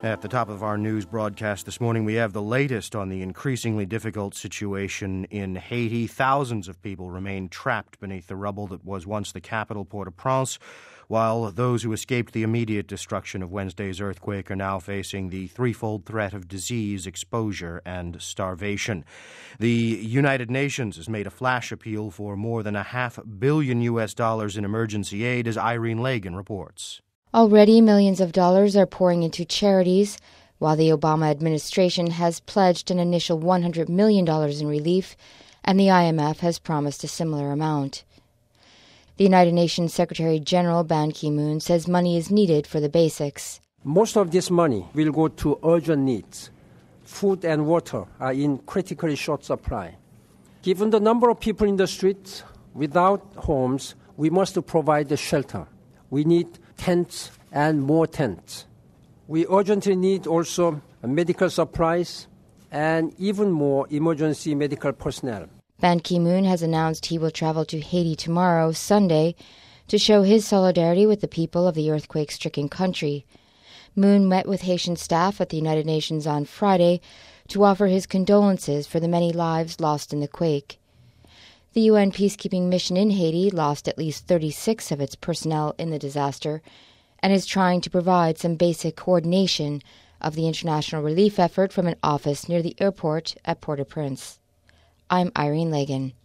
At the top of our news broadcast this morning, we have the latest on the increasingly difficult situation in Haiti. Thousands of people remain trapped beneath the rubble that was once the capital, Port-au-Prince, while those who escaped the immediate destruction of Wednesday's earthquake are now facing the threefold threat of disease, exposure, and starvation. The United Nations has made a flash appeal for more than $500 million in emergency aid, as Irene Lagan reports. Already, millions of dollars are pouring into charities, while the Obama administration has pledged an initial $100 million in relief, and the IMF has promised a similar amount. The United Nations Secretary General Ban Ki-moon says money is needed for the basics. Most of this money will go to urgent needs. Food and water are in critically short supply. Given the number of people in the streets without homes, we must provide a shelter. We need tents and more tents. We urgently need also medical supplies and even more emergency medical personnel. Ban Ki-moon has announced he will travel to Haiti tomorrow, Sunday, to show his solidarity with the people of the earthquake-stricken country. Moon met with Haitian staff at the United Nations on Friday to offer his condolences for the many lives lost in the quake. The UN peacekeeping mission in Haiti lost at least 36 of its personnel in the disaster and is trying to provide some basic coordination of the international relief effort from an office near the airport at Port-au-Prince. I'm Irene Lagan.